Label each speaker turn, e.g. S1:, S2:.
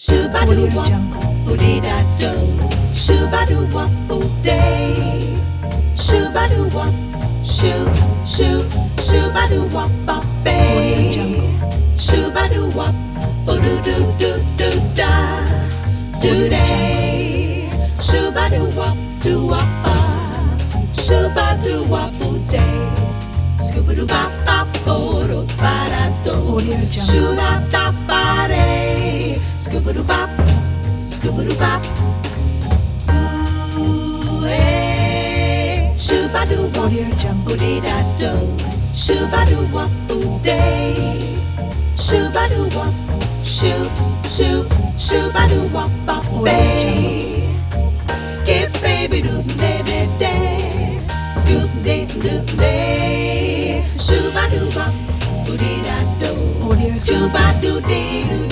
S1: Shooba doo wop, booty da do. Shooba doo wop, boo day. Shooba doo wop, shoo, shoo, shooba doo wop, bop bay. Shooba doo wop, boo doo doo doo doo da. Do day. Shooba doo wop, doo wop, shooba doo wop, boo day. Scooba doo bop bop, boo doo ba da do. Shooba da ba day. Scooba doo bop, scooba doo bop. Ooh, hey. Shooba doo wop, booty da do. Shooba doo wop, boo day. Shooba doo wop, shoo, shoo, shooba doo wop, bop bay. Skip baby doo day day day. Scoop day doo day. Shooba doo wop, booty da do. Scooba doo dee doo.